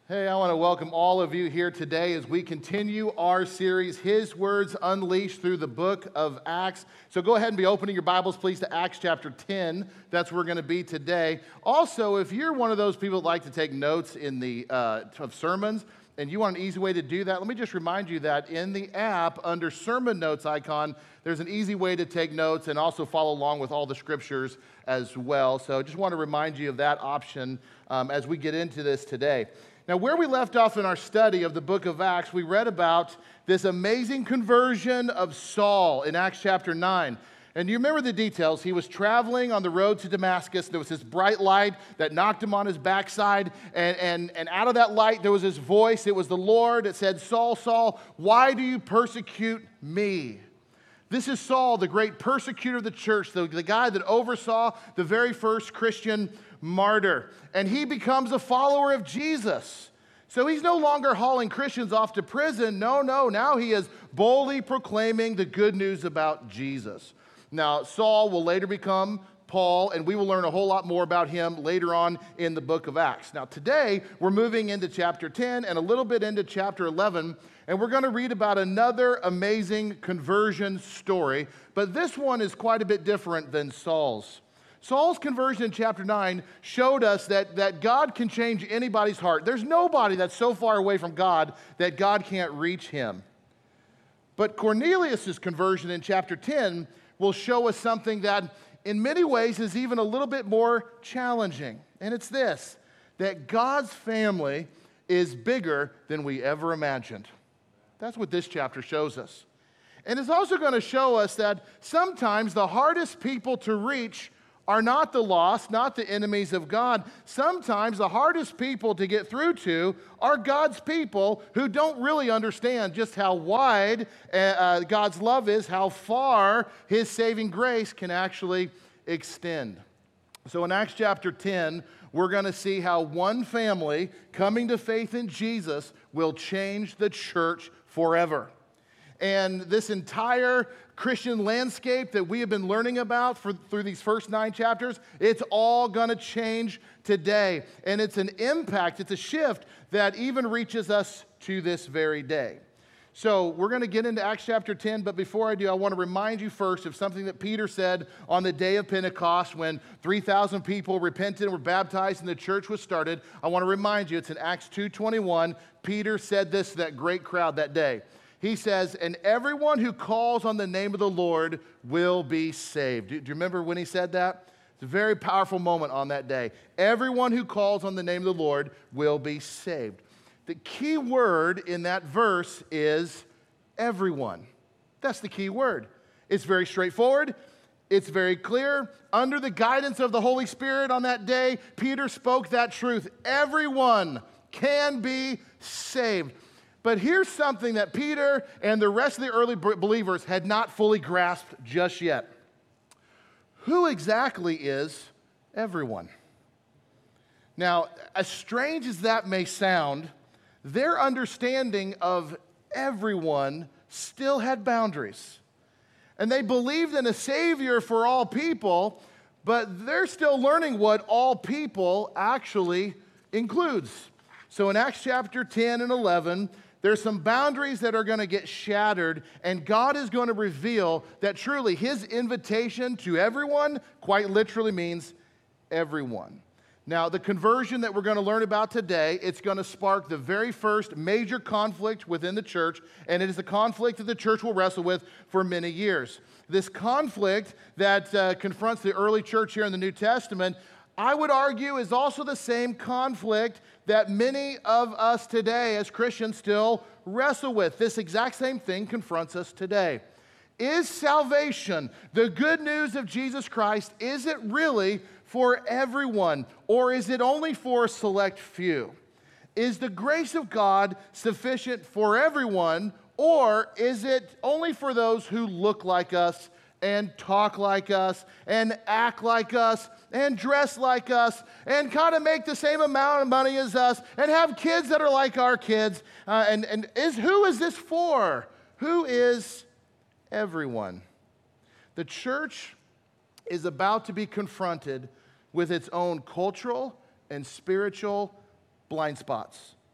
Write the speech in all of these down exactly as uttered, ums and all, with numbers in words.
Hey, I want to welcome all of you here today as we continue our series, His Words Unleashed through the book of Acts. So go ahead and be opening your Bibles, please, to Acts chapter ten. That's where we're going to be today. Also, if you're one of those people that like to take notes in the uh, of sermons, and you want an easy way to do that, let me just remind you that in the app, under Sermon Notes icon, there's an easy way to take notes and also follow along with all the scriptures as well. So I just want to remind you of that option um, as we get into this today. Now, where we left off in our study of the book of Acts, we read about this amazing conversion of Saul in Acts chapter nine. And you remember the details. He was traveling on the road to Damascus. There was this bright light that knocked him on his backside. And, and, and out of that light, there was this voice. It was the Lord. It said, "Saul, Saul, why do you persecute me?" This is Saul, the great persecutor of the church, the, the guy that oversaw the very first Christian martyr. And he becomes a follower of Jesus. So he's no longer hauling Christians off to prison. No, no. Now he is boldly proclaiming the good news about Jesus. Now, Saul will later become Paul, and we will learn a whole lot more about him later on in the book of Acts. Now, today, we're moving into chapter ten and a little bit into chapter eleven, and we're going to read about another amazing conversion story, but this one is quite a bit different than Saul's. Saul's conversion in chapter nine showed us that, that God can change anybody's heart. There's nobody that's so far away from God that God can't reach him. But Cornelius' conversion in chapter ten will show us something that in many ways is even a little bit more challenging. And it's this, that God's family is bigger than we ever imagined. That's what this chapter shows us. And it's also going to show us that sometimes the hardest people to reach are not the lost, not the enemies of God. Sometimes the hardest people to get through to are God's people who don't really understand just how wide uh, God's love is, how far His saving grace can actually extend. So in Acts chapter ten, we're going to see how one family coming to faith in Jesus will change the church forever. And this entire Christian landscape that we have been learning about for, through these first nine chapters, it's all going to change today. And it's an impact, it's a shift that even reaches us to this very day. So we're going to get into Acts chapter ten, but before I do, I want to remind you first of something that Peter said on the day of Pentecost when three thousand people repented and were baptized and the church was started. I want to remind you, it's in Acts two twenty-one. Peter said this to that great crowd that day. He says, "And everyone who calls on the name of the Lord will be saved." Do, do you remember when he said that? It's a very powerful moment on that day. Everyone who calls on the name of the Lord will be saved. The key word in that verse is everyone. That's the key word. It's very straightforward. It's very clear. Under the guidance of the Holy Spirit on that day, Peter spoke that truth. Everyone can be saved. But here's something that Peter and the rest of the early believers had not fully grasped just yet. Who exactly is everyone? Now, as strange as that may sound, their understanding of everyone still had boundaries. And they believed in a Savior for all people, but they're still learning what all people actually includes. So in Acts chapter ten and eleven, there's some boundaries that are going to get shattered, and God is going to reveal that truly His invitation to everyone quite literally means everyone. Now, the conversion that we're going to learn about today, it's going to spark the very first major conflict within the church, and it is a conflict that the church will wrestle with for many years. This conflict that uh, confronts the early church here in the New Testament, I would argue, is also the same conflict that many of us today as Christians still wrestle with. This exact same thing confronts us today. Is salvation, the good news of Jesus Christ, is it really for everyone, or is it only for a select few? Is the grace of God sufficient for everyone, or is it only for those who look like us and talk like us and act like us and dress like us and kind of make the same amount of money as us and have kids that are like our kids? Uh, and and is who is this for? Who is everyone? The church is about to be confronted with its own cultural and spiritual blind spots.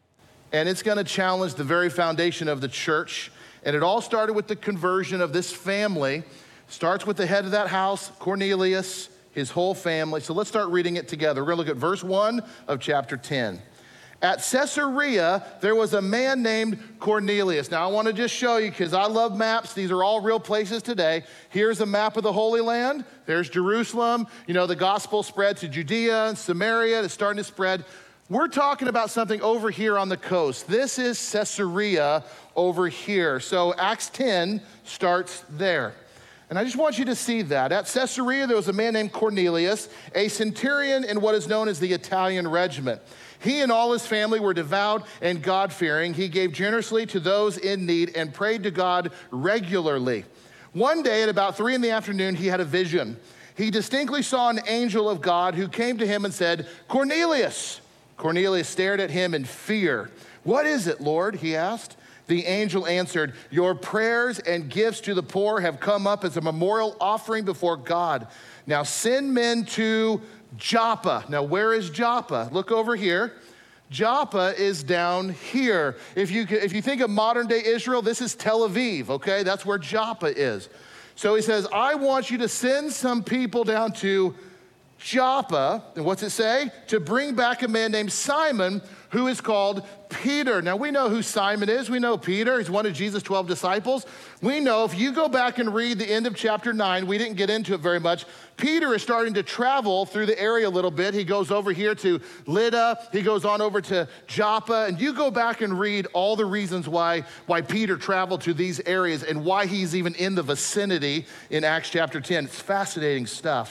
and it's going to challenge the very foundation of the church. And it all started with the conversion of this family. Starts with the head of that house, Cornelius, his whole family. So let's start reading it together. We're going to look at verse one of chapter ten. At Caesarea, there was a man named Cornelius. Now, I want to just show you, because I love maps. These are all real places today. Here's a map of the Holy Land. There's Jerusalem. You know, the gospel spread to Judea and Samaria. It's starting to spread. We're talking about something over here on the coast. This is Caesarea over here. So Acts ten starts there. And I just want you to see that. At Caesarea, there was a man named Cornelius, a centurion in what is known as the Italian regiment. He and all his family were devout and God-fearing. He gave generously to those in need and prayed to God regularly. One day at about three in the afternoon, he had a vision. He distinctly saw an angel of God who came to him and said, "Cornelius." Cornelius stared at him in fear. "What is it, Lord?" he asked. The angel answered, "Your prayers and gifts to the poor have come up as a memorial offering before God. Now send men to Joppa." Now, where is Joppa? Look over here. Joppa is down here. If you, if you think of modern day Israel, this is Tel Aviv, okay? That's where Joppa is. So he says, "I want you to send some people down to Joppa," and what's it say? "To bring back a man named Simon, who is called Peter." Now, we know who Simon is. We know Peter. He's one of Jesus' twelve disciples. We know if you go back and read the end of chapter nine, we didn't get into it very much. Peter is starting to travel through the area a little bit. He goes over here to Lydda. He goes on over to Joppa. And you go back and read all the reasons why, why Peter traveled to these areas and why he's even in the vicinity in Acts chapter ten. It's fascinating stuff.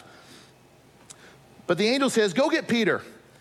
But the angel says, "Go get Peter.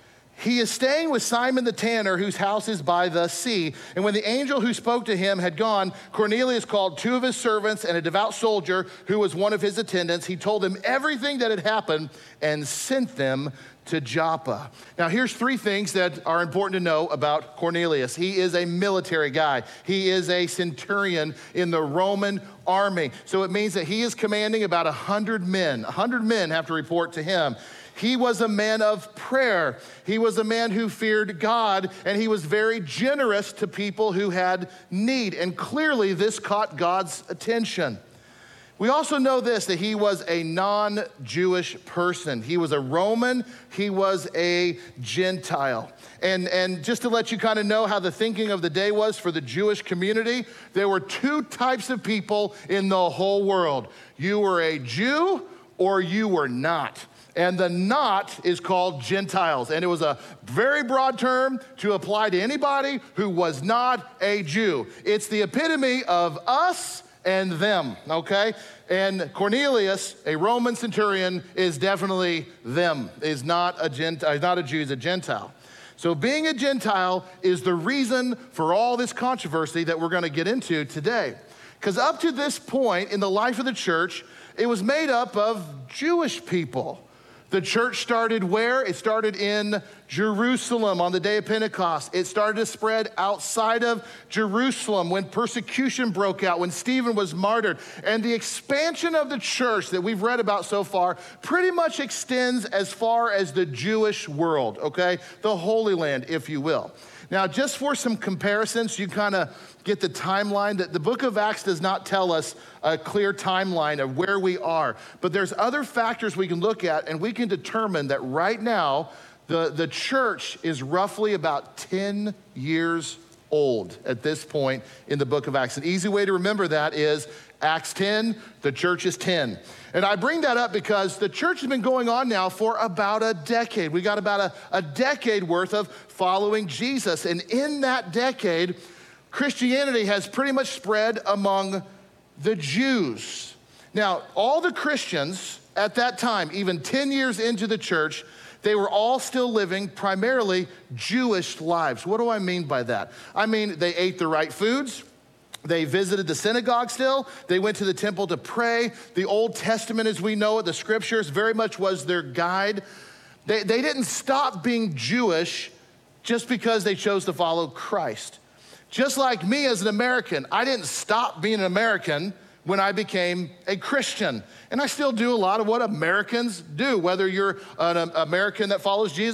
He is staying with Simon the tanner, whose house is by the sea." And when the angel who spoke to him had gone, Cornelius called two of his servants and a devout soldier who was one of his attendants. He told them everything that had happened and sent them to Joppa. Now, here's three things that are important to know about Cornelius. He is a military guy. He is a centurion in the Roman army. So it means that he is commanding about one hundred men. one hundred men have to report to him. He was a man of prayer. He was a man who feared God, and he was very generous to people who had need. And clearly, this caught God's attention. We also know this, that he was a non-Jewish person. He was a Roman. He was a Gentile. And, and just to let you kind of know how the thinking of the day was for the Jewish community, there were two types of people in the whole world. You were a Jew or you were not. And the not is called Gentiles. And it was a very broad term to apply to anybody who was not a Jew. It's the epitome of us and them, okay? And Cornelius, a Roman centurion, is definitely them. Is not a Gentile, not a Jew, he's a Gentile. So being a Gentile is the reason for all this controversy that we're gonna get into today. Because up to this point in the life of the church, it was made up of Jewish people. The church started where? It started in Jerusalem on the day of Pentecost. It started to spread outside of Jerusalem when persecution broke out, when Stephen was martyred. And the expansion of the church that we've read about so far pretty much extends as far as the Jewish world, okay? The Holy Land, if you will. Now, just for some comparisons, you kind of get the timeline. That the book of Acts does not tell us a clear timeline of where we are, but there's other factors we can look at, and we can determine that right now, the, the church is roughly about ten years old at this point in the book of Acts. An easy way to remember that is Acts ten, the church is ten. And I bring that up because the church has been going on now for about a decade. We got about a, a decade worth of following Jesus. And in that decade, Christianity has pretty much spread among the Jews. Now, all the Christians at that time, even ten years into the church, they were all still living primarily Jewish lives. What do I mean by that? I mean, they ate the right foods. They visited the synagogue still. They went to the temple to pray. The Old Testament, as we know it, the scriptures, very much was their guide. They, they didn't stop being Jewish just because they chose to follow Christ. Just like me as an American, I didn't stop being an American when I became a Christian. And I still do a lot of what Americans do, whether you're an American that follows Jesus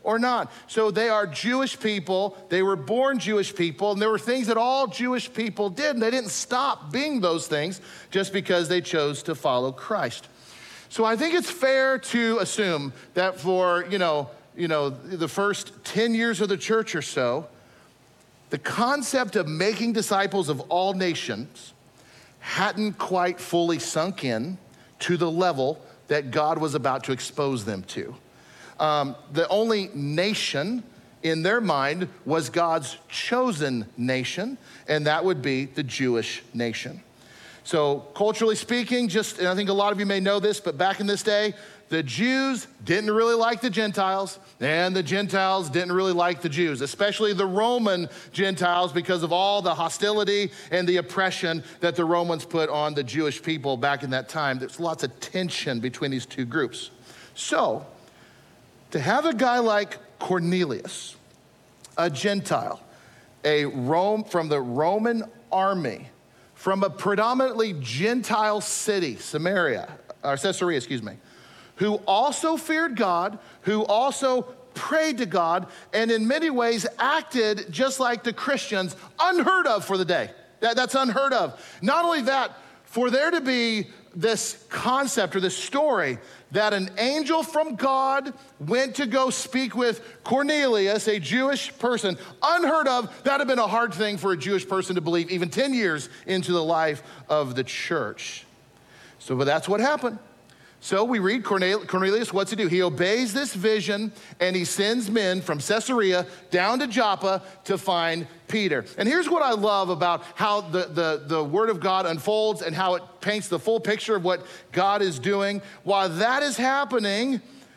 or not. So they are Jewish people. They were born Jewish people, and there were things that all Jewish people did, and they didn't stop being those things just because they chose to follow Christ. So I think it's fair to assume that for, you know, you know, the first ten years of the church or so, the concept of making disciples of all nations hadn't quite fully sunk in to the level that God was about to expose them to. Um, the only nation in their mind was God's chosen nation, and that would be the Jewish nation. So culturally speaking, just, and I think a lot of you may know this, but back in this day, the Jews didn't really like the Gentiles, and the Gentiles didn't really like the Jews, especially the Roman Gentiles, because of all the hostility and the oppression that the Romans put on the Jewish people back in that time. There's lots of tension between these two groups. So, to have a guy like Cornelius, a Gentile, a Rome from the Roman army, from a predominantly Gentile city, Samaria, or Caesarea, excuse me, who also feared God, who also prayed to God, and in many ways acted just like the Christians, unheard of for the day. That, that's unheard of. Not only that, for there to be this concept or this story that an angel from God went to go speak with Cornelius, a Jewish person, unheard of, that would have been a hard thing for a Jewish person to believe even ten years into the life of the church. So, but that's what happened. So we read Cornelius, what's he do? He obeys this vision, and he sends men from Caesarea down to Joppa to find Peter. And here's what I love about how the, the, the word of God unfolds and how it paints the full picture of what God is doing. While that is happening,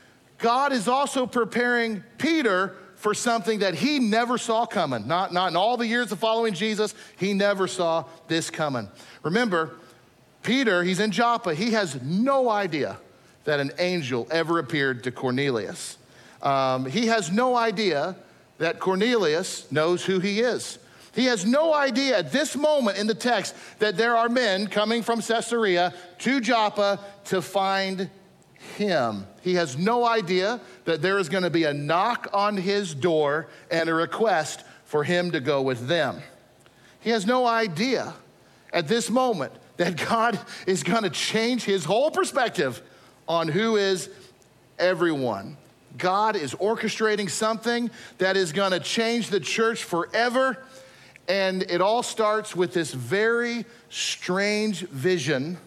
God is also preparing Peter for something that he never saw coming. Not, not in all the years of following Jesus, he never saw this coming. Remember, Peter, he's in Joppa. He has no idea that an angel ever appeared to Cornelius. Um, he has no idea that Cornelius knows who he is. He has no idea at this moment in the text that there are men coming from Caesarea to Joppa to find him. He has no idea that there is going to be a knock on his door and a request for him to go with them. He has no idea at this moment that God is going to change his whole perspective on who is everyone. God is orchestrating something that is going to change the church forever, and it all starts with this very strange vision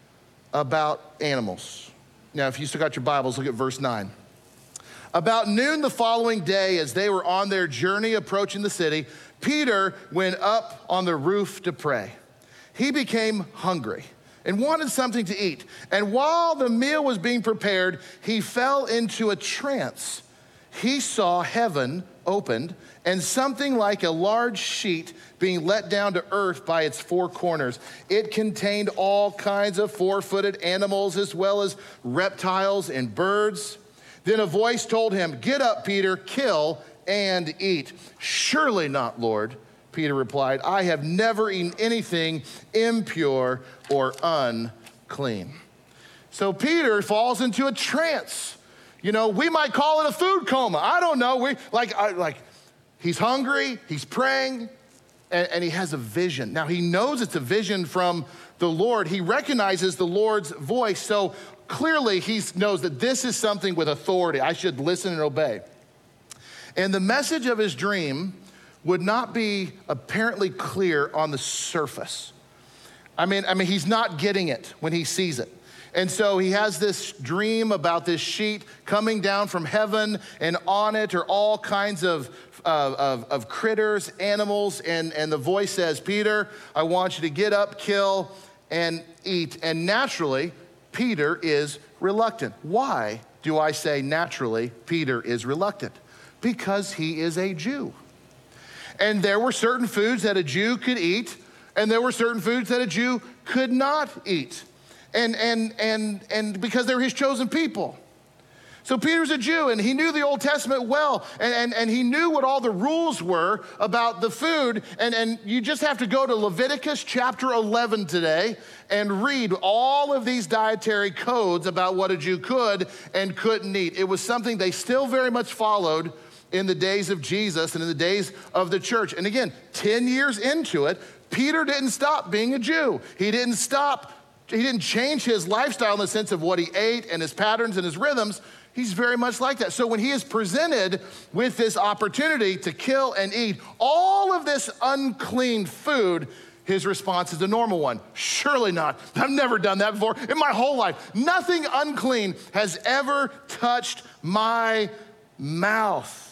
about animals. Now, if you still got your Bibles, look at verse nine. About noon the following day, as they were on their journey approaching the city, Peter went up on the roof to pray. He became hungry and wanted something to eat. And while the meal was being prepared, he fell into a trance. He saw heaven opened and something like a large sheet being let down to earth by its four corners. It contained all kinds of four-footed animals as well as reptiles and birds. Then a voice told him, "Get up, Peter, kill and eat." "Surely not, Lord," Peter replied. "I have never eaten anything impure or unclean." So Peter falls into a trance. You know, we might call it a food coma. I don't know. We like, I, like, he's hungry, he's praying, and, and he has a vision. Now he knows it's a vision from the Lord. He recognizes the Lord's voice. So clearly he knows that this is something with authority. I should listen and obey. And the message of his dream would not be apparently clear on the surface. I mean, I mean, he's not getting it when he sees it. And so he has this dream about this sheet coming down from heaven, and on it are all kinds of, uh, of, of critters, animals, and, and the voice says, "Peter, I want you to get up, kill, and eat." And naturally, Peter is reluctant. Why do I say naturally Peter is reluctant? Because he is a Jew. And there were certain foods that a Jew could eat, and there were certain foods that a Jew could not eat. And, and, and, and because they're his chosen people. So Peter's a Jew, and he knew the Old Testament well, and, and, and he knew what all the rules were about the food. And, and you just have to go to Leviticus chapter eleven today and read all of these dietary codes about what a Jew could and couldn't eat. It was something they still very much followed in the days of Jesus and in the days of the church. And again, ten years into it, Peter didn't stop being a Jew. He didn't stop, he didn't change his lifestyle in the sense of what he ate and his patterns and his rhythms. He's very much like that. So when he is presented with this opportunity to kill and eat all of this unclean food, his response is the normal one. Surely not. I've never done that before in my whole life. Nothing unclean has ever touched my mouth.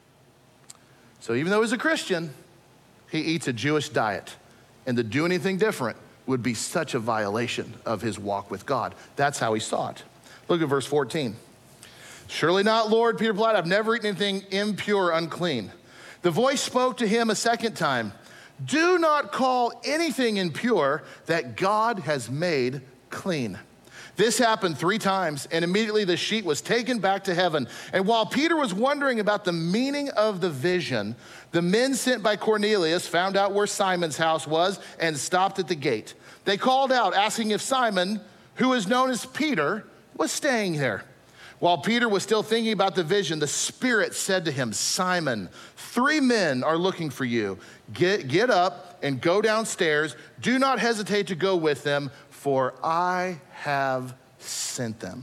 So even though he's a Christian, he eats a Jewish diet. And to do anything different would be such a violation of his walk with God. That's how he saw it. Look at verse fourteen. Surely not, Lord, Peter replied, I've never eaten anything impure or unclean. The voice spoke to him a second time. Do not call anything impure that God has made clean. This happened three times, and immediately the sheet was taken back to heaven. And while Peter was wondering about the meaning of the vision, the men sent by Cornelius found out where Simon's house was and stopped at the gate. They called out, asking if Simon, who is known as Peter, was staying there. While Peter was still thinking about the vision, the Spirit said to him, Simon, three men are looking for you. Get, get up and go downstairs. Do not hesitate to go with them, for I have sent them.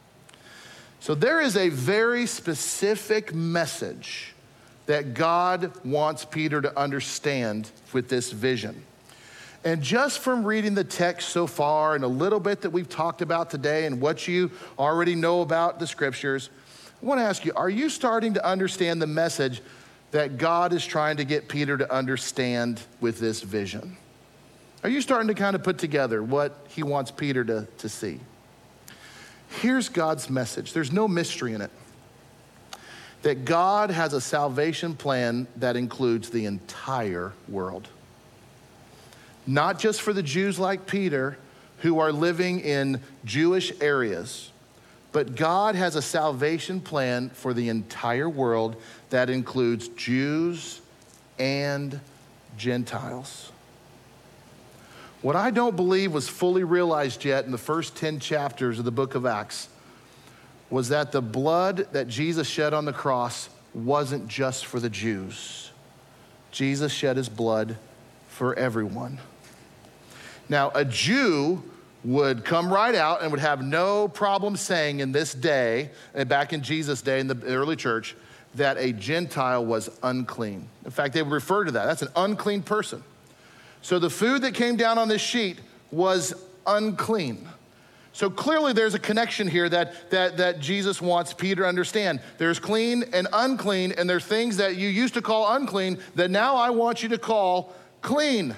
So there is a very specific message that God wants Peter to understand with this vision. And just from reading the text so far and a little bit that we've talked about today and what you already know about the scriptures, I want to ask you, are you starting to understand the message that God is trying to get Peter to understand with this vision? Are you starting to kind of put together what he wants Peter to, to see? Here's God's message. There's no mystery in it. That God has a salvation plan that includes the entire world. Not just for the Jews like Peter who are living in Jewish areas, but God has a salvation plan for the entire world that includes Jews and Gentiles. What I don't believe was fully realized yet in the first ten chapters of the book of Acts was that the blood that Jesus shed on the cross wasn't just for the Jews. Jesus shed his blood for everyone. Now, a Jew would come right out and would have no problem saying in this day, and back in Jesus' day in the early church, that a Gentile was unclean. In fact, they would refer to that. That's an unclean person. So the food that came down on this sheet was unclean. So clearly there's a connection here that, that, that Jesus wants Peter to understand. There's clean and unclean, and there's things that you used to call unclean that now I want you to call clean.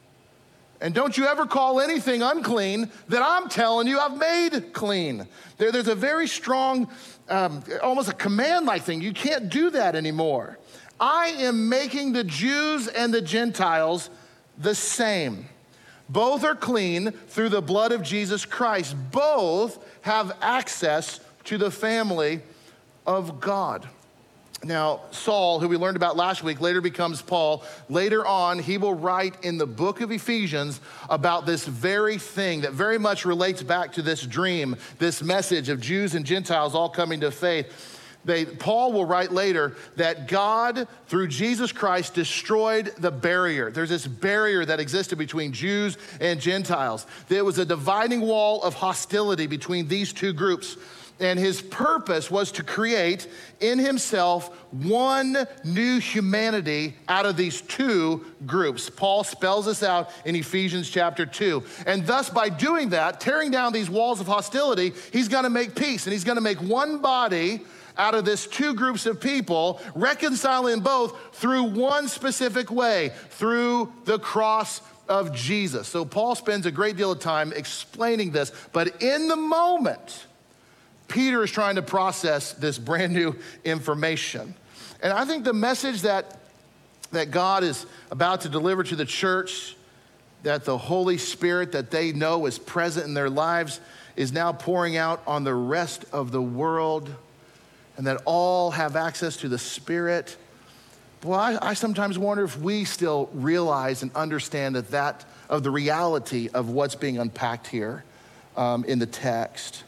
And don't you ever call anything unclean that I'm telling you I've made clean. There, there's a very strong, um, almost a command-like thing. You can't do that anymore. I am making the Jews and the Gentiles the same. Both are clean through the blood of Jesus Christ. Both have access to the family of God. Now, Saul, who we learned about last week, later becomes Paul. Later on, he will write in the book of Ephesians about this very thing that very much relates back to this dream, this message of Jews and Gentiles all coming to faith. They, Paul will write later that God, through Jesus Christ, destroyed the barrier. There's this barrier that existed between Jews and Gentiles. There was a dividing wall of hostility between these two groups. And his purpose was to create in himself one new humanity out of these two groups. Paul spells this out in Ephesians chapter two. And thus, by doing that, tearing down these walls of hostility, he's going to make peace. And he's going to make one body out of this two groups of people, reconciling both through one specific way, through the cross of Jesus. So Paul spends a great deal of time explaining this. But in the moment, Peter is trying to process this brand new information. And I think the message that, that God is about to deliver to the church, that the Holy Spirit that they know is present in their lives, is now pouring out on the rest of the world, and that all have access to the Spirit. Boy, I, I sometimes wonder if we still realize and understand that that of the reality of what's being unpacked here um, in the text.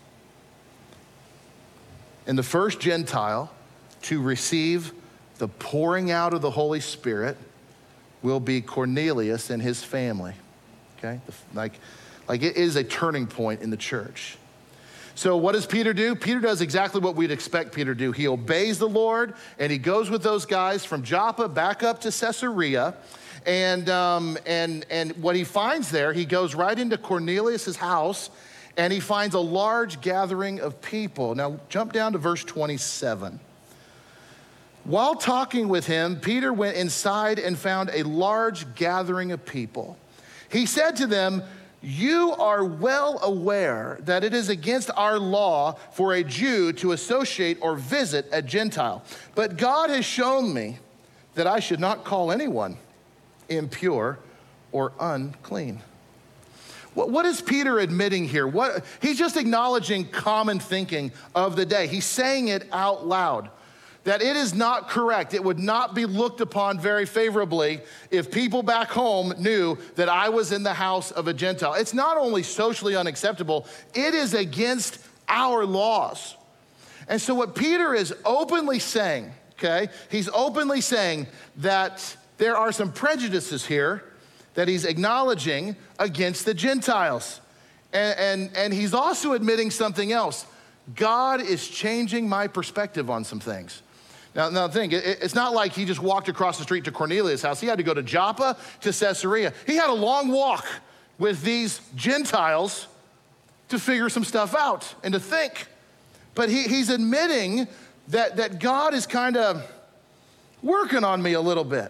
And the first Gentile to receive the pouring out of the Holy Spirit will be Cornelius and his family, okay? Like, like it is a turning point in the church. So what does Peter do? Peter does exactly what we'd expect Peter to do. He obeys the Lord, and he goes with those guys from Joppa back up to Caesarea. And, um, and, and what he finds there, he goes right into Cornelius' house, and he finds a large gathering of people. Now, jump down to verse twenty-seven. While talking with him, Peter went inside and found a large gathering of people. He said to them, "You are well aware that it is against our law for a Jew to associate or visit a Gentile. But God has shown me that I should not call anyone impure or unclean." What, what is Peter admitting here? What, he's just acknowledging common thinking of the day. He's saying it out loud, that it is not correct. It would not be looked upon very favorably if people back home knew that I was in the house of a Gentile. It's not only socially unacceptable, it is against our laws. And so what Peter is openly saying, okay, he's openly saying that there are some prejudices here that he's acknowledging against the Gentiles. And, and, and he's also admitting something else. God is changing my perspective on some things. Now, now think, it, it's not like he just walked across the street to Cornelius' house. He had to go to Joppa, to Caesarea. He had a long walk with these Gentiles to figure some stuff out and to think. But he, he's admitting that, that God is kind of working on me a little bit.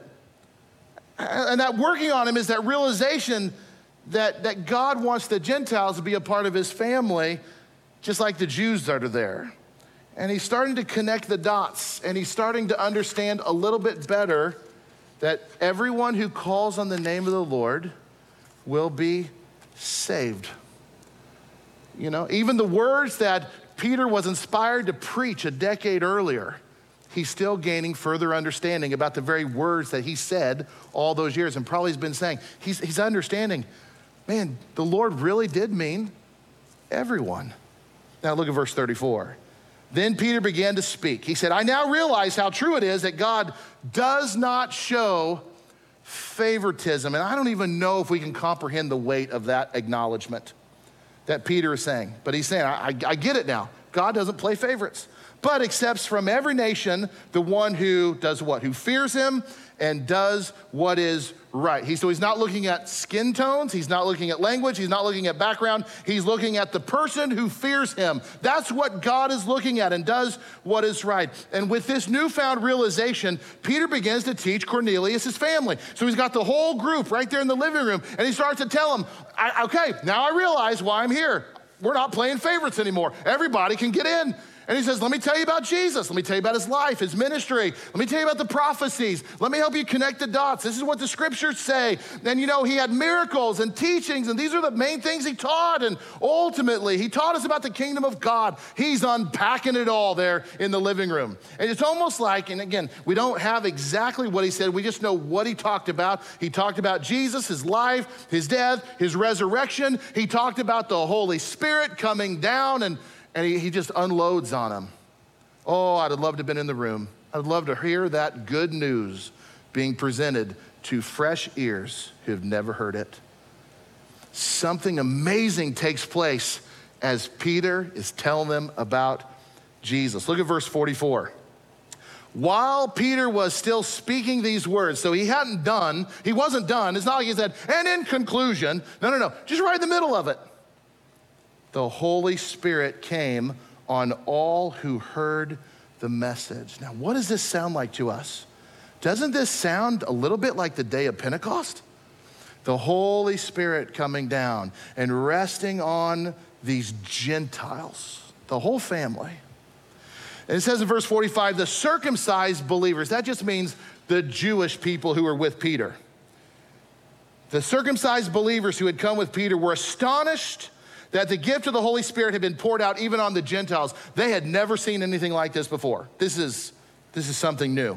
And that working on him is that realization that, that God wants the Gentiles to be a part of his family, just like the Jews that are there. And he's starting to connect the dots, and he's starting to understand a little bit better that everyone who calls on the name of the Lord will be saved. You know, even the words that Peter was inspired to preach a decade earlier, he's still gaining further understanding about the very words that he said all those years, and probably has been saying. He's, he's understanding, man, the Lord really did mean everyone. Now look at verse thirty-four. Then Peter began to speak. He said, "I now realize how true it is that God does not show favoritism." And I don't even know if we can comprehend the weight of that acknowledgement that Peter is saying. But he's saying, I, I, I get it now. God doesn't play favorites, but accepts from every nation the one who does what? Who fears him and does what is right. He, so he's not looking at skin tones. He's not looking at language. He's not looking at background. He's looking at the person who fears him. That's what God is looking at, and does what is right. And with this newfound realization, Peter begins to teach Cornelius his family. So he's got the whole group right there in the living room, and he starts to tell them, I, okay, now I realize why I'm here. We're not playing favorites anymore. Everybody can get in. And he says, let me tell you about Jesus. Let me tell you about his life, his ministry. Let me tell you about the prophecies. Let me help you connect the dots. This is what the scriptures say. And you know, he had miracles and teachings, and these are the main things he taught. And ultimately, he taught us about the kingdom of God. He's unpacking it all there in the living room. And it's almost like, and again, we don't have exactly what he said. We just know what he talked about. He talked about Jesus, his life, his death, his resurrection. He talked about the Holy Spirit coming down, and And he, he just unloads on them. Oh, I'd have loved to have been in the room. I'd love to hear that good news being presented to fresh ears who have never heard it. Something amazing takes place as Peter is telling them about Jesus. Look at verse forty-four. While Peter was still speaking these words, so he hadn't done, he wasn't done. It's not like he said, and in conclusion, no, no, no, just right in the middle of it. The Holy Spirit came on all who heard the message. Now, what does this sound like to us? Doesn't this sound a little bit like the day of Pentecost? The Holy Spirit coming down and resting on these Gentiles, the whole family. And it says in verse forty-five, the circumcised believers, that just means the Jewish people who were with Peter. The circumcised believers who had come with Peter were astonished that the gift of the Holy Spirit had been poured out even on the Gentiles. They had never seen anything like this before. This is, this is something new.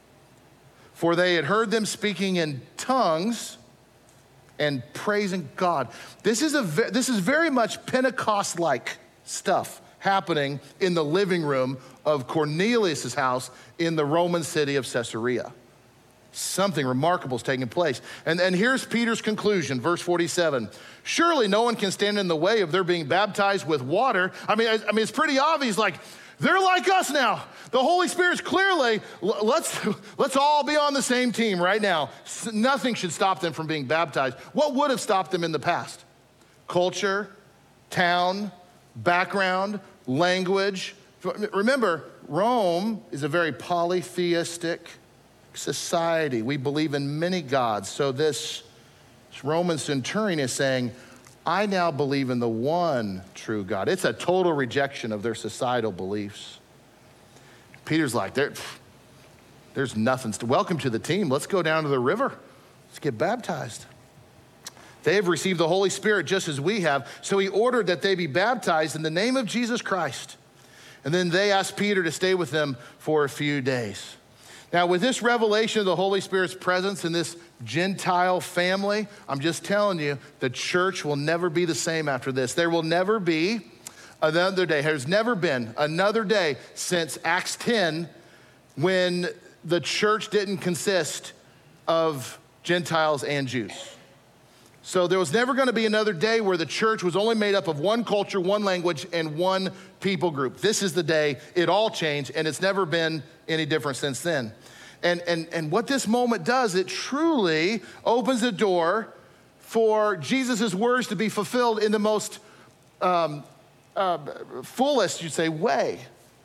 For they had heard them speaking in tongues and praising God. This is, a, this is very much Pentecost-like stuff happening in the living room of Cornelius' house in the Roman city of Caesarea. Something remarkable is taking place. And, and here's Peter's conclusion, verse forty-seven. Surely no one can stand in the way of their being baptized with water. I mean, I, I mean, it's pretty obvious, like, they're like us now. The Holy Spirit's clearly, let's, let's all be on the same team right now. Nothing should stop them from being baptized. What would have stopped them in the past? Culture, town, background, language. Remember, Rome is a very polytheistic society. We believe in many gods. So this, this Roman centurion is saying, I now believe in the one true God. It's a total rejection of their societal beliefs. Peter's like, there, there's nothing. To, welcome to the team. Let's go down to the river. Let's get baptized. They have received the Holy Spirit just as we have. So he ordered that they be baptized in the name of Jesus Christ. And then they asked Peter to stay with them for a few days. Now, with this revelation of the Holy Spirit's presence in this Gentile family, I'm just telling you, the church will never be the same after this. There will never be another day. There's never been another day since Acts ten when the church didn't consist of Gentiles and Jews. So there was never going to be another day where the church was only made up of one culture, one language, and one people group. This is the day it all changed, and it's never been any different since then. And, and, and what this moment does, it truly opens the door for Jesus' words to be fulfilled in the most um, uh, fullest, you'd say, way.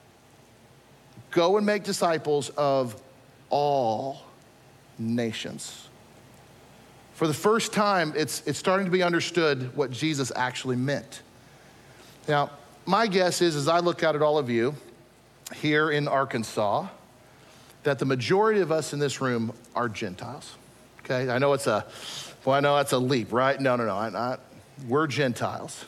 Go and make disciples of all nations. For the first time, it's, it's starting to be understood what Jesus actually meant. Now, my guess is, as I look out at all of you here in Arkansas, that the majority of us in this room are Gentiles, okay? I know it's a, well, I know that's a leap, right? No, no, no, I, I, we're Gentiles.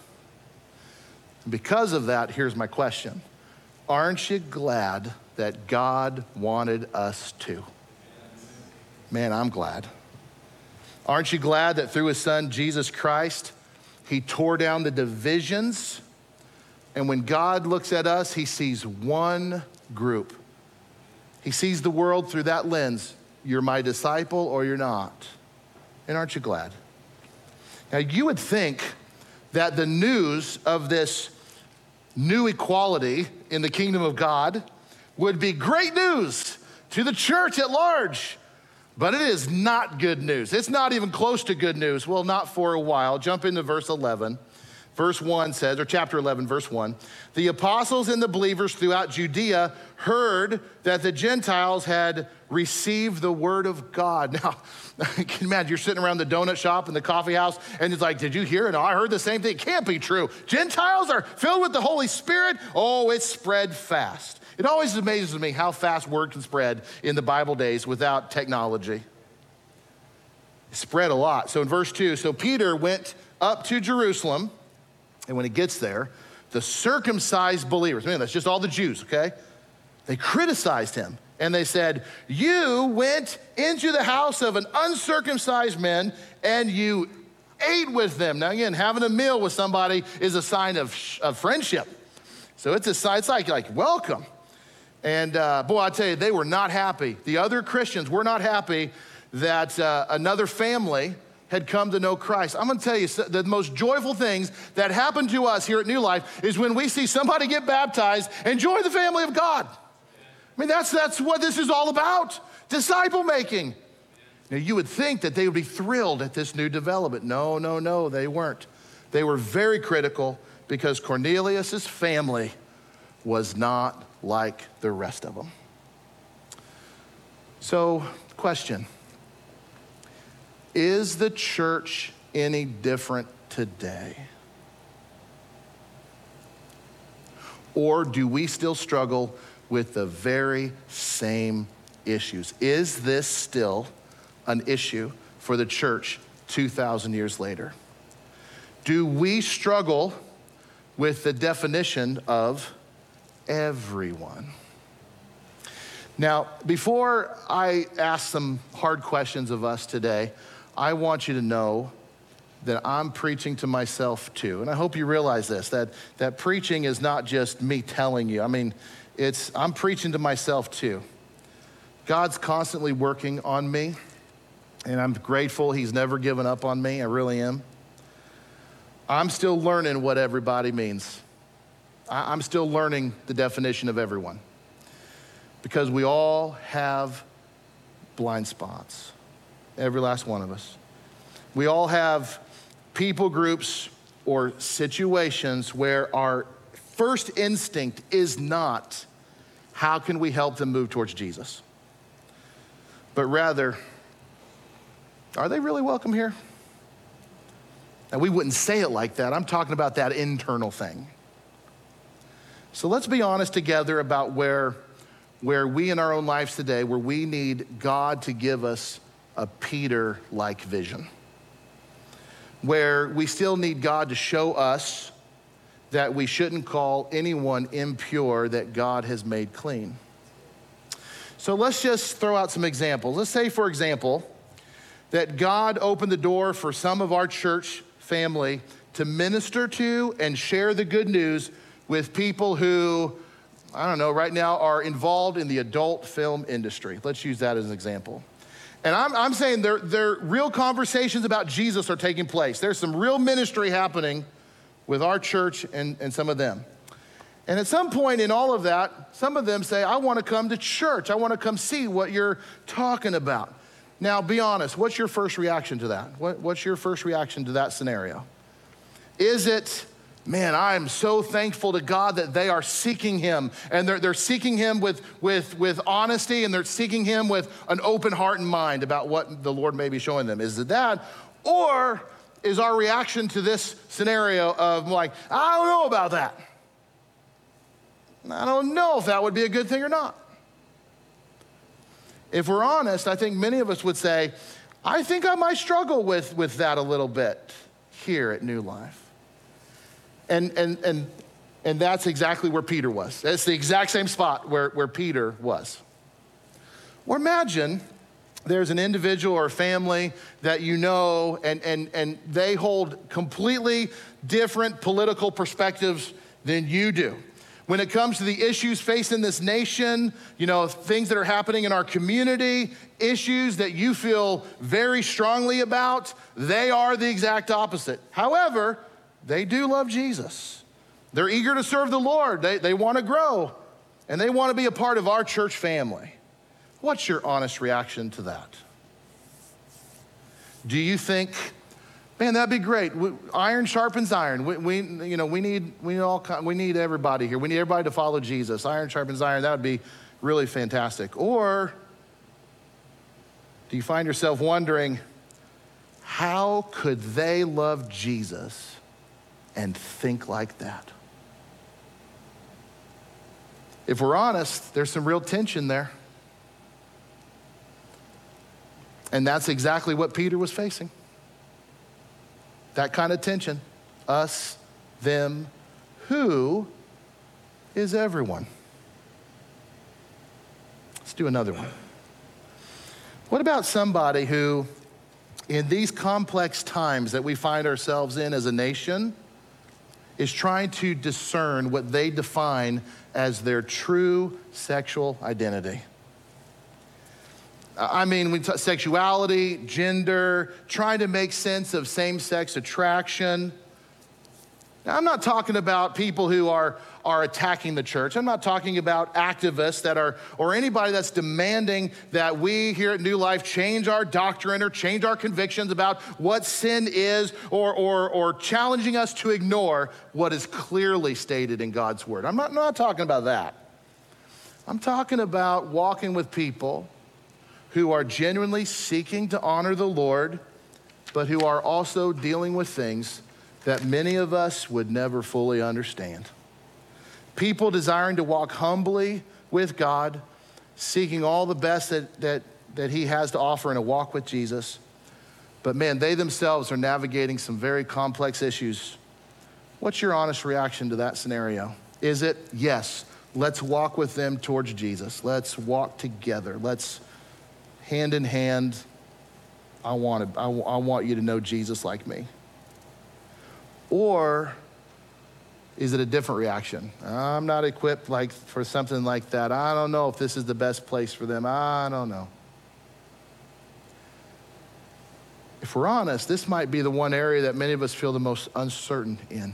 Because of that, here's my question. Aren't you glad that God wanted us to? Man, I'm glad. Aren't you glad that through his son, Jesus Christ, he tore down the divisions? And when God looks at us, he sees one group. He sees the world through that lens. You're my disciple or you're not. And aren't you glad? Now, you would think that the news of this new equality in the kingdom of God would be great news to the church at large. But it is not good news. It's not even close to good news. Well, not for a while. Jump into verse eleven. Verse one says, or chapter eleven, verse one, the apostles and the believers throughout Judea heard that the Gentiles had received the word of God. Now, can you imagine you're sitting around the donut shop in the coffee house and it's like, did you hear it? No, I heard the same thing. It can't be true. Gentiles are filled with the Holy Spirit. Oh, it spread fast. It always amazes me how fast word can spread in the Bible days without technology. It spread a lot. So in verse two, so Peter went up to Jerusalem, and when he gets there, the circumcised believers, man, that's just all the Jews, okay? They criticized him, and they said, you went into the house of an uncircumcised man, and you ate with them. Now again, having a meal with somebody is a sign of, of friendship. So it's a sign, it's like, like welcome. And uh, boy, I tell you, they were not happy. The other Christians were not happy that uh, another family had come to know Christ. I'm gonna tell you, the most joyful things that happen to us here at New Life is when we see somebody get baptized and join the family of God. I mean, that's, that's what this is all about, disciple making. Now, you would think that they would be thrilled at this new development. No, no, no, they weren't. They were very critical because Cornelius' family was not like the rest of them. So, question. Is the church any different today? Or do we still struggle with the very same issues? Is this still an issue for the church two thousand years later? Do we struggle with the definition of everyone. Now, before I ask some hard questions of us today, I want you to know that I'm preaching to myself too. And I hope you realize this, that, that preaching is not just me telling you. I mean, it's I'm preaching to myself too. God's constantly working on me, and I'm grateful he's never given up on me. I really am. I'm still learning what everybody means. I, I'm still learning the definition of everyone, because we all have blind spots, every last one of us. We all have people groups or situations where our first instinct is not, how can we help them move towards Jesus? But rather, are they really welcome here? And we wouldn't say it like that. I'm talking about that internal thing. So let's be honest together about where, where we in our own lives today, where we need God to give us a Peter-like vision, where we still need God to show us that we shouldn't call anyone impure that God has made clean. So let's just throw out some examples. Let's say, for example, that God opened the door for some of our church family to minister to and share the good news with people who, I don't know, right now are involved in the adult film industry. Let's use that as an example. And I'm, I'm saying there, there real conversations about Jesus are taking place. There's some real ministry happening with our church and, and some of them. And at some point in all of that, some of them say, I want to come to church. I want to come see what you're talking about. Now, be honest, what's your first reaction to that? What, what's your first reaction to that scenario? Is it, man, I'm so thankful to God that they are seeking him, and they're, they're seeking him with, with, with honesty, and they're seeking him with an open heart and mind about what the Lord may be showing them? Is it that? Or is our reaction to this scenario of like, I don't know about that. I don't know if that would be a good thing or not. If we're honest, I think many of us would say, I think I might struggle with, with that a little bit here at New Life. And, and, and, and that's exactly where Peter was. It's the exact same spot where, where Peter was. Or imagine there's an individual or a family that you know, and, and, and they hold completely different political perspectives than you do. When it comes to the issues facing this nation, you know, things that are happening in our community, issues that you feel very strongly about, they are the exact opposite. However, they do love Jesus. They're eager to serve the Lord. They, they want to grow, and they want to be a part of our church family. What's your honest reaction to that? Do you think, man, that'd be great. We, iron sharpens iron. We, we, you know, we need, we all, we need everybody here. We need everybody to follow Jesus. Iron sharpens iron. That would be really fantastic. Or do you find yourself wondering, how could they love Jesus and think like that? If we're honest, there's some real tension there. And that's exactly what Peter was facing. That kind of tension. Us, them, who is everyone? Let's do another one. What about somebody who, in these complex times that we find ourselves in as a nation, is trying to discern what they define as their true sexual identity? I mean, we talk sexuality, gender, trying to make sense of same-sex attraction. Now, I'm not talking about people who are, are attacking the church. I'm not talking about activists that are, or anybody that's demanding that we here at New Life change our doctrine or change our convictions about what sin is, or, or, or challenging us to ignore what is clearly stated in God's word. I'm not, I'm not talking about that. I'm talking about walking with people who are genuinely seeking to honor the Lord, but who are also dealing with things that many of us would never fully understand. People desiring to walk humbly with God, seeking all the best that, that, that he has to offer in a walk with Jesus. But man, they themselves are navigating some very complex issues What's your honest reaction to that scenario? Is it, yes, let's walk with them towards Jesus. Let's walk together. Let's hand in hand. I want to, I, I want you to know Jesus like me. Or is it a different reaction? I'm not equipped like for something like that. I don't know if this is the best place for them. I don't know. If we're honest, this might be the one area that many of us feel the most uncertain in.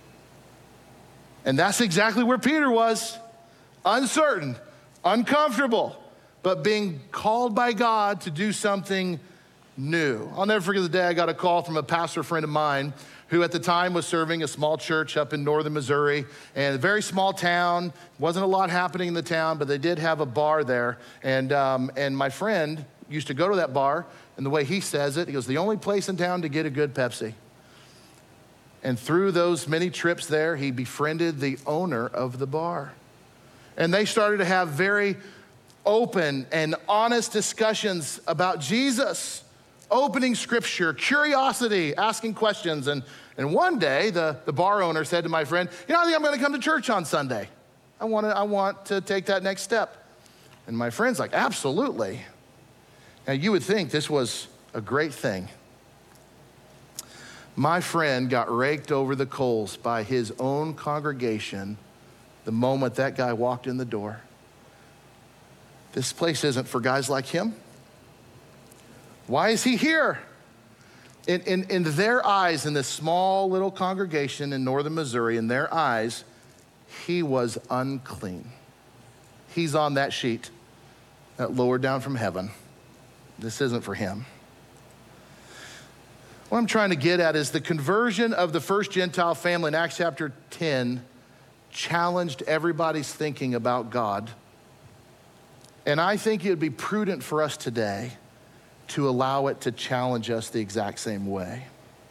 And that's exactly where Peter was. Uncertain, uncomfortable, but being called by God to do something new. I'll never forget the day I got a call from a pastor friend of mine who at the time was serving a small church up in northern Missouri, and a very small town. Wasn't a lot happening in the town, but they did have a bar there. And, um, and my friend used to go to that bar, and the way he says it, he goes, the only place in town to get a good Pepsi. And through those many trips there, he befriended the owner of the bar. And they started to have very open and honest discussions about Jesus, opening scripture, curiosity, asking questions. And, and one day, the, the bar owner said to my friend, you know, I think I'm gonna come to church on Sunday. I want to I want to take that next step. And my friend's like, absolutely. Now, you would think this was a great thing. My friend got raked over the coals by his own congregation the moment that guy walked in the door. This place isn't for guys like him. Why is he here? In, in, in their eyes, in this small little congregation in northern Missouri, in their eyes, he was unclean. He's on that sheet that lowered down from heaven. This isn't for him. What I'm trying to get at is the conversion of the first Gentile family in Acts chapter ten challenged everybody's thinking about God. And I think it would be prudent for us today to allow it to challenge us the exact same way.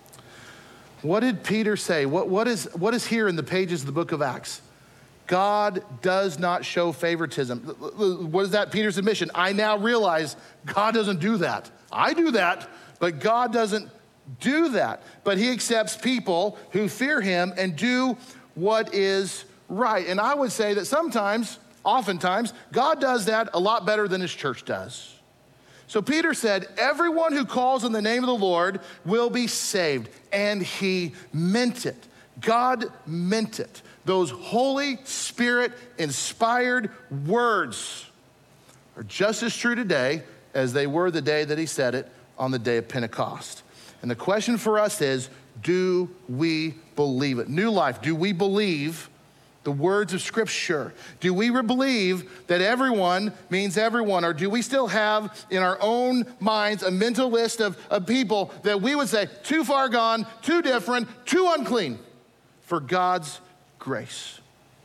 What did Peter say? What, what, is, what is here in the pages of the book of Acts? God does not show favoritism. What is that? Peter's admission. I now realize God doesn't do that. I do that, but God doesn't do that. But he accepts people who fear him and do what is right. And I would say that sometimes, oftentimes, God does that a lot better than his church does. So Peter said, everyone who calls on the name of the Lord will be saved. And he meant it. God meant it. Those Holy Spirit inspired words are just as true today as they were the day that he said it on the day of Pentecost. And the question for us is, do we believe it? New Life, do we believe the words of Scripture? Do we believe that everyone means everyone? Or do we still have in our own minds a mental list of, of people that we would say, too far gone, too different, too unclean for God's grace?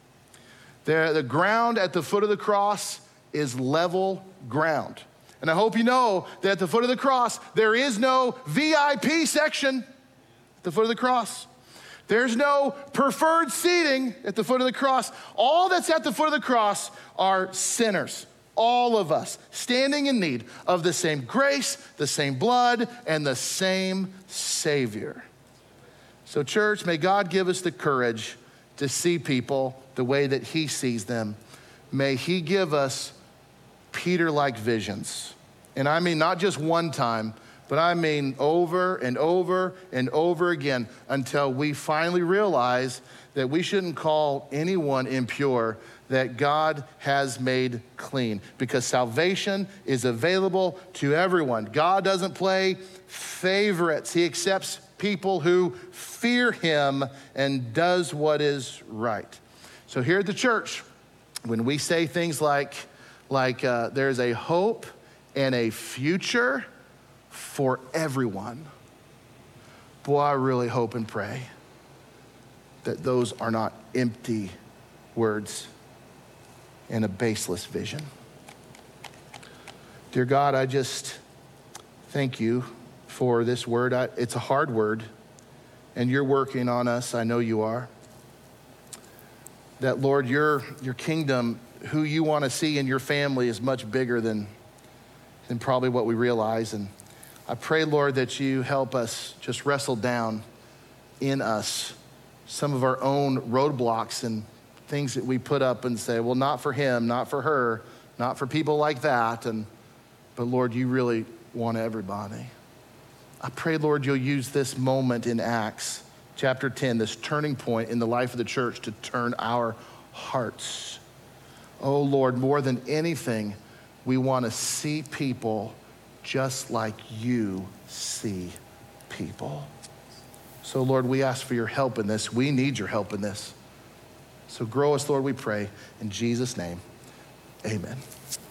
The, the ground at the foot of the cross is level ground. And I hope you know that at the foot of the cross, there is no V I P section at the foot of the cross. There's no preferred seating at the foot of the cross. All that's at the foot of the cross are sinners, all of us, standing in need of the same grace, the same blood, and the same Savior. So church, may God give us the courage to see people the way that he sees them. May he give us Peter-like visions. And I mean not just one time, but I mean over and over and over again until we finally realize that we shouldn't call anyone impure that God has made clean, because salvation is available to everyone. God doesn't play favorites. He accepts people who fear him and does what is right. So here at the church, when we say things like, like uh, there's a hope and a future for everyone, boy, I really hope and pray that those are not empty words and a baseless vision. Dear God, I just thank you for this word. I, it's a hard word, and you're working on us. I know you are. That, Lord, your, your kingdom, who you want to see in your family is much bigger than, than probably what we realize. And I pray, Lord, that you help us just wrestle down in us some of our own roadblocks and things that we put up and say, well, not for him, not for her, not for people like that. And, but Lord, you really want everybody. I pray, Lord, you'll use this moment in Acts chapter ten, this turning point in the life of the church to turn our hearts. Oh, Lord, more than anything, we want to see people just like you see people. So, Lord, we ask for your help in this. We need your help in this. So grow us, Lord, we pray. In Jesus' name, amen.